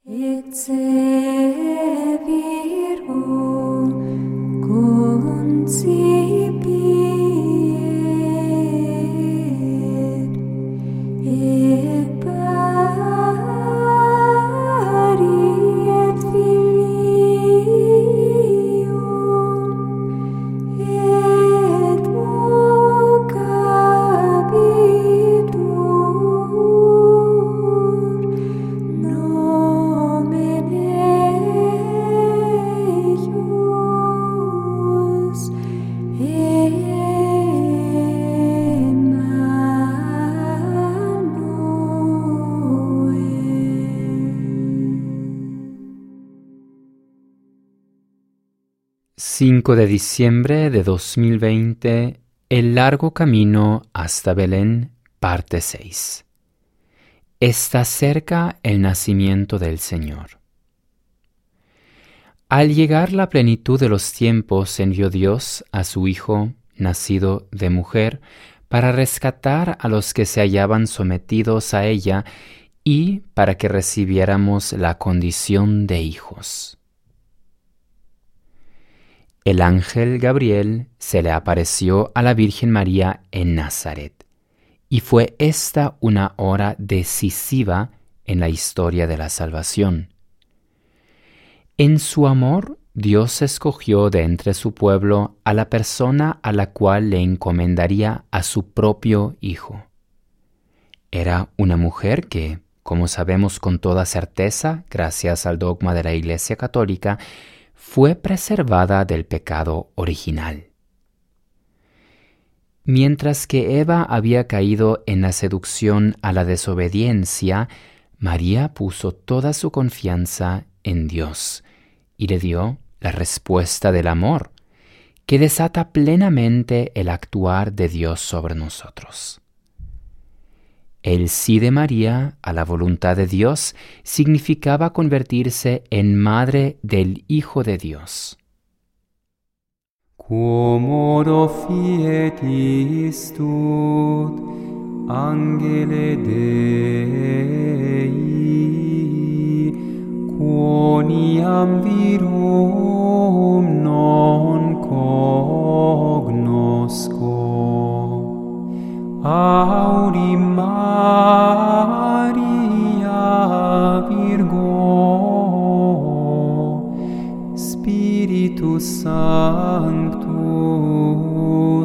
Ecce Virgo concipiet, et pariet filium, et vocabitur nomen eius Emmanuel. 5 de diciembre de 2020, El largo camino hasta Belén, parte 6. Está cerca el nacimiento del Señor. Al llegar la plenitud de los tiempos, envió Dios a su Hijo, nacido de mujer, para rescatar a los que se hallaban sometidos a ella y para que recibiéramos la condición de hijos. El ángel Gabriel se le apareció a la Virgen María en Nazaret, y fue esta una hora decisiva en la historia de la salvación. En su amor, Dios escogió de entre su pueblo a la persona a la cual le encomendaría a su propio Hijo. Era una mujer que, como sabemos con toda certeza, gracias al dogma de la Iglesia Católica, fue preservada del pecado original. Mientras que Eva había caído en la seducción a la desobediencia, María puso toda su confianza en Dios y le dio la respuesta del amor, que desata plenamente el actuar de Dios sobre nosotros. El sí de María a la voluntad de Dios significaba convertirse en madre del Hijo de Dios. Quum oro fiet istud, angele Dei, quoniam virum non cognosco. Audim Maria Virgo, Spiritus Sanctus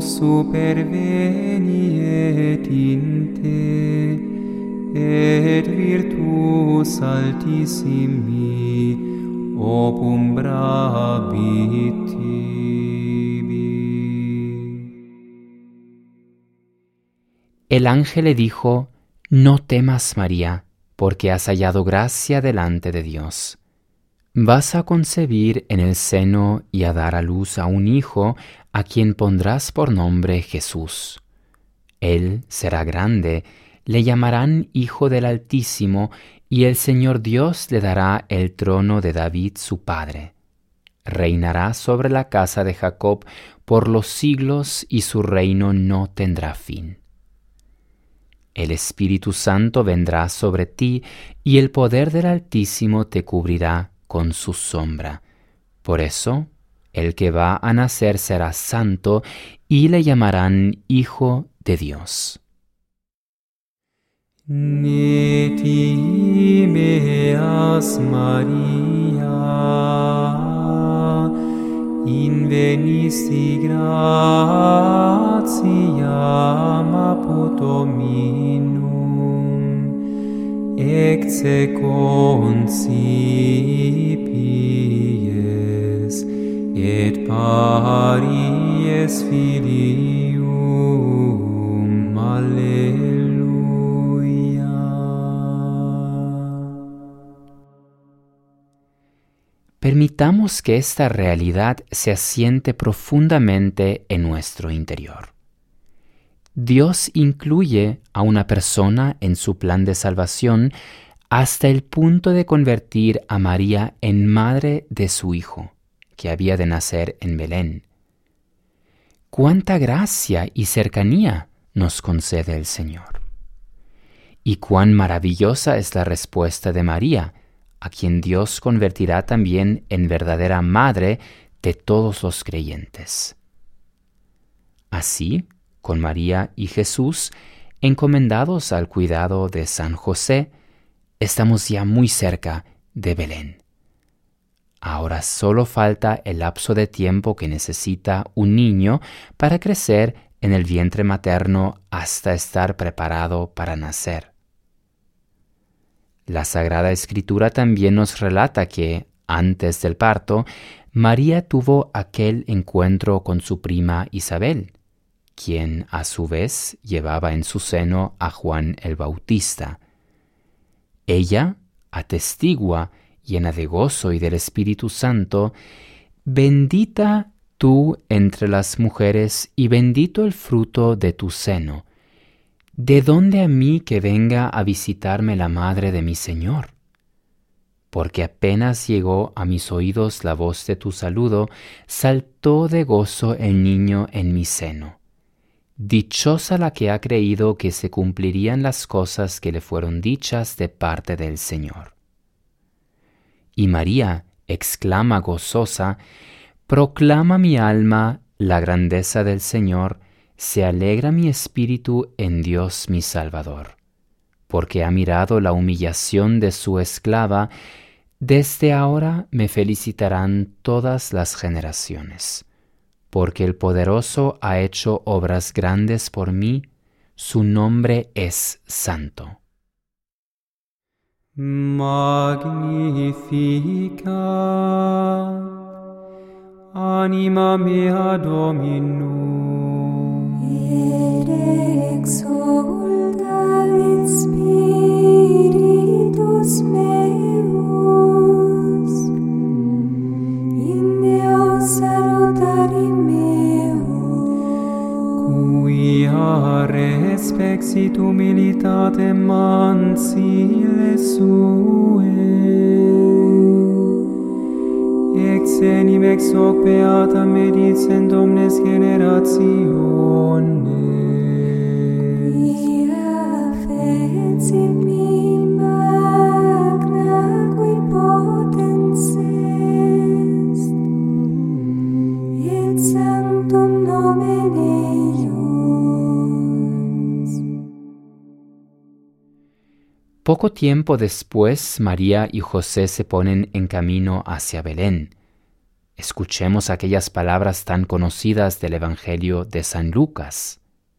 superveniet in te, et virtus altissimi obumbrabit tibi. El ángel le dijo: «No temas, María, porque has hallado gracia delante de Dios. Vas a concebir en el seno y a dar a luz a un hijo, a quien pondrás por nombre Jesús. Él será grande, le llamarán Hijo del Altísimo, y el Señor Dios le dará el trono de David su padre. Reinará sobre la casa de Jacob por los siglos, y su reino no tendrá fin. El Espíritu Santo vendrá sobre ti, y el poder del Altísimo te cubrirá con su sombra. Por eso, el que va a nacer será santo, y le llamarán Hijo de Dios». Ne timeas, Maria, invenisti gratiam apud Dominum, ecce concipies, et paries filium. Alleluia. Permitamos que esta realidad se asiente profundamente en nuestro interior. Dios incluye a una persona en su plan de salvación hasta el punto de convertir a María en madre de su Hijo, que había de nacer en Belén. ¡Cuánta gracia y cercanía nos concede el Señor! Y cuán maravillosa es la respuesta de María a quien Dios convertirá también en verdadera madre de todos los creyentes. Así, con María y Jesús, encomendados al cuidado de San José, estamos ya muy cerca de Belén. Ahora solo falta el lapso de tiempo que necesita un niño para crecer en el vientre materno hasta estar preparado para nacer. La Sagrada Escritura también nos relata que, antes del parto, María tuvo aquel encuentro con su prima Isabel, quien a su vez llevaba en su seno a Juan el Bautista. Ella atestigua, llena de gozo y del Espíritu Santo: «Bendita tú entre las mujeres y bendito el fruto de tu seno. ¿De dónde a mí que venga a visitarme la madre de mi Señor? Porque apenas llegó a mis oídos la voz de tu saludo, saltó de gozo el niño en mi seno. Dichosa la que ha creído que se cumplirían las cosas que le fueron dichas de parte del Señor». Y María exclama gozosa: «Proclama mi alma la grandeza del Señor, se alegra mi espíritu en Dios mi Salvador, porque ha mirado la humillación de su esclava. Desde ahora me felicitarán todas las generaciones, porque el Poderoso ha hecho obras grandes por mí, su nombre es santo». Magnificat anima mea Dominum, Et exultat spiritus meus in Deo salutari meo, quia respexit humilitatem mansile sue, ex enim ex hoc beata medicent omnes generationes. quia fecit mi magna qui potens est, et sanctum nomen eius. Poco tiempo después, María y José se ponen en camino hacia Belén. Escuchemos aquellas palabras tan conocidas del Evangelio de San Lucas.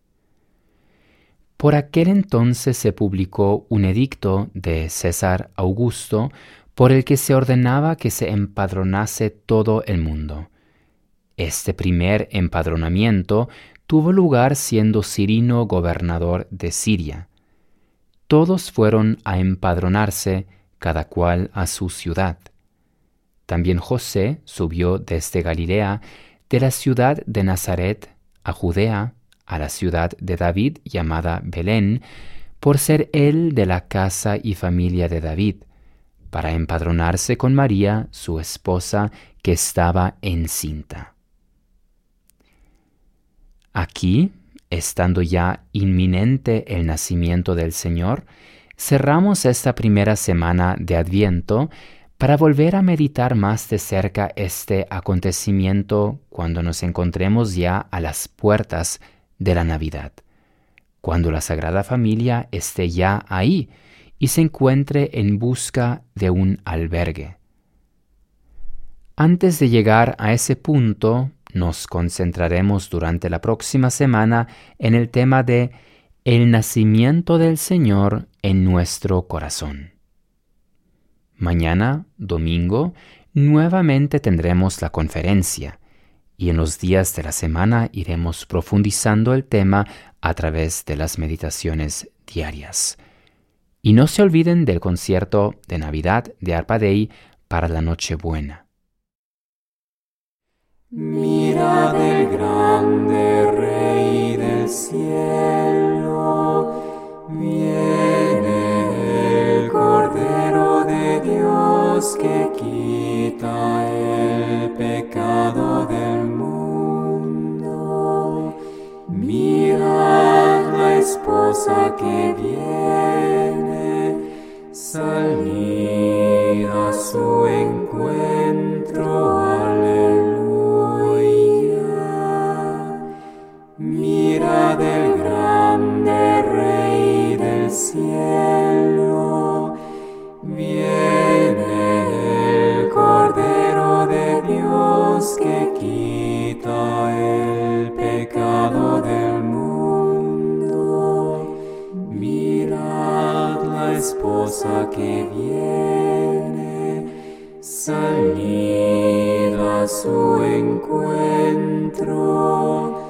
Por aquel entonces se publicó un edicto de César Augusto por el que se ordenaba que se empadronase todo el mundo. Este primer empadronamiento tuvo lugar siendo Cirino gobernador de Siria. Todos fueron a empadronarse, cada cual a su ciudad. También José subió desde Galilea, de la ciudad de Nazaret a Judea, a la ciudad de David llamada Belén, por ser él de la casa y familia de David, para empadronarse con María, su esposa, que estaba encinta. Aquí, estando ya inminente el nacimiento del Señor, cerramos esta primera semana de Adviento para volver a meditar más de cerca este acontecimiento cuando nos encontremos ya a las puertas de la Navidad, cuando la Sagrada Familia esté ya ahí y se encuentre en busca de un albergue. Antes de llegar a ese punto, nos concentraremos durante la próxima semana en el tema de el nacimiento del Señor en nuestro corazón. Mañana, domingo, nuevamente tendremos la conferencia y en los días de la semana iremos profundizando el tema a través de las meditaciones diarias. Y no se olviden del concierto de Navidad de Arpa Dei para la Nochebuena. Mirad el grande Rey del cielo, viene el Cordero de Dios que quita el pecado del mundo. Mirad la esposa que viene, salid su encuentro, aleluya. Mirad el grande Rey del cielo, viene el Cordero de Dios que quita el pecado del mundo. Mirad la esposa que viene, salid a su encuentro.